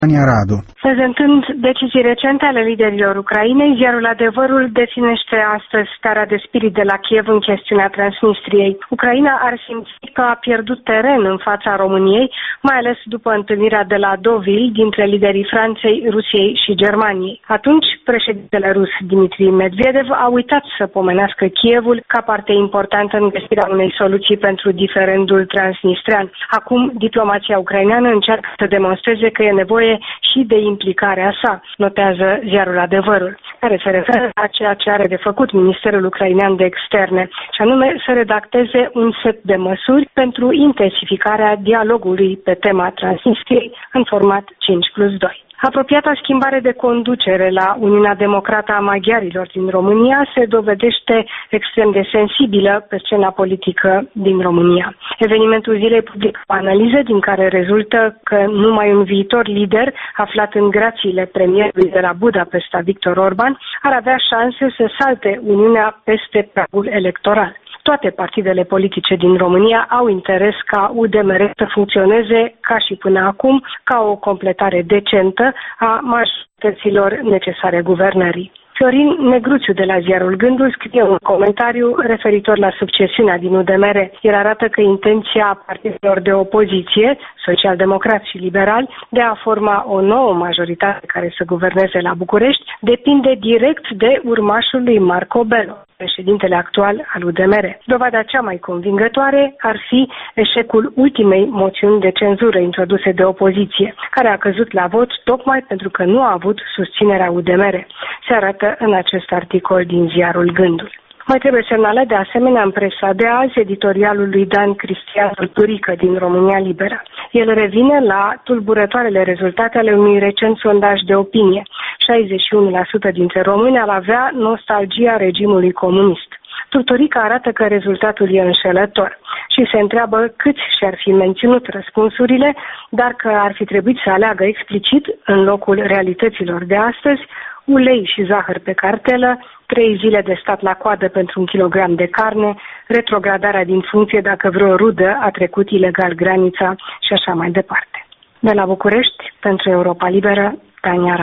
Tania Radu. Prezentând decizii recente ale liderilor Ucrainei, ziarul Adevărul definește astăzi starea de spirit de la Kiev în chestiunea Transnistriei. Ucraina ar simți că a pierdut teren în fața României, mai ales după întâlnirea de la Deauville dintre liderii Franței, Rusiei și Germaniei. Atunci, președintele rus Dmitri Medvedev a uitat să pomenească Kievul ca parte importantă în găsirea unei soluții pentru diferendul transnistrean. Acum, diplomația ucraineană încearcă să demonstreze că e nevoie și de implicarea sa, notează ziarul Adevărul, care se referă la ceea ce are de făcut Ministerul Ucrainean de Externe, și anume să redacteze un set de măsuri pentru intensificarea dialogului pe tema Transnistriei în format 5+2. Apropiata schimbare de conducere la Uniunea Democrată a Maghiarilor din România se dovedește extrem de sensibilă pe scena politică din România. Evenimentul zilei publică o analiză din care rezultă că numai un viitor lider aflat în grațiile premierului de la Budapesta, Victor Orban, ar avea șanse să salte Uniunea peste pragul electoral. Toate partidele politice din România au interes ca UDMR să funcționeze ca și până acum, ca o completare decentă a majorităților necesare guvernării. Florin Negruțiu de la ziarul Gândul scrie un comentariu referitor la succesiunea din UDMR. El arată că intenția partidelor de opoziție, social-democrați și liberali, de a forma o nouă majoritate care să guverneze la București, depinde direct de urmașul lui Marco Bello, președintele actual al UDMR. Dovada cea mai convingătoare ar fi eșecul ultimei moțiuni de cenzură introduse de opoziție, care a căzut la vot tocmai pentru că nu a avut susținerea UDMR. Se arată în acest articol din ziarul Gândul. Mai trebuie semnalat de asemenea în presa de azi editorialul lui Dan Cristian Turică din România Liberă. El revine la tulburătoarele rezultate ale unui recent sondaj de opinie. 61% dintre români ar avea nostalgia regimului comunist. Turturică arată că rezultatul e înșelător și se întreabă câți și-ar fi menținut răspunsurile, dar că ar fi trebuit să aleagă explicit, în locul realităților de astăzi, ulei și zahăr pe cartelă, 3 zile de stat la coadă pentru 1 kilogram de carne, retrogradarea din funcție dacă vreo rudă a trecut ilegal granița și așa mai departe. De la București, pentru Europa Liberă, Tania Radu.